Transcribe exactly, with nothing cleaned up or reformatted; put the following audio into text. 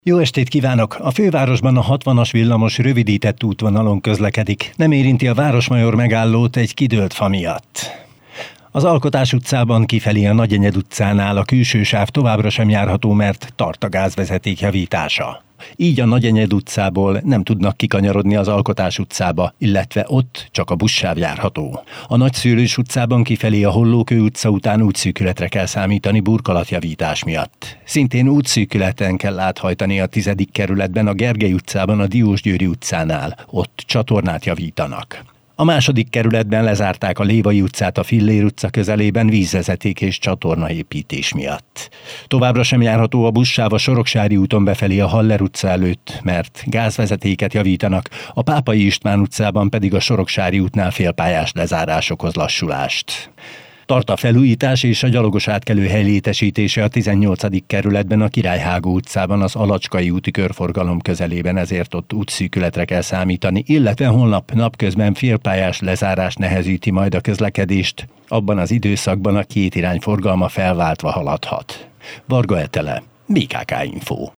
Jó estét kívánok! A fővárosban a hatvanas villamos rövidített útvonalon közlekedik. Nem érinti a Városmajor megállót egy kidőlt fa miatt. Az Alkotás utcában kifelé a Nagyenyed utcánál a külső sáv továbbra sem járható, mert tart a gázvezeték javítása. Így a Nagyenyed utcából nem tudnak kikanyarodni az Alkotás utcába, illetve ott csak a buszsáv járható. A Nagyszőlős utcában kifelé a Hollókő utca után útszűkületre kell számítani burkolatjavítás miatt. Szintén útszűkületen kell áthajtani a tizedik kerületben a Gergely utcában a Diósgyőri utcánál, ott csatornát javítanak. A második kerületben lezárták a Lévai utcát a Fillér utca közelében vízvezeték és csatornaépítés miatt. Továbbra sem járható a buszsáv a Soroksári úton befelé a Haller utca előtt, mert gázvezetéket javítanak, a Pápai István utcában pedig a Soroksári útnál félpályás lezárás okoz lassulást. Tart a felújítás és a gyalogos átkelőhely létesítése a tizennyolcadik kerületben a Királyhágó utcában az Alacskai úti körforgalom közelében, ezért ott útszűkületre kell számítani, illetve holnap napközben félpályás lezárás nehezíti majd a közlekedést, abban az időszakban a két irány forgalma felváltva haladhat. Varga Etele, bé ká ká Info.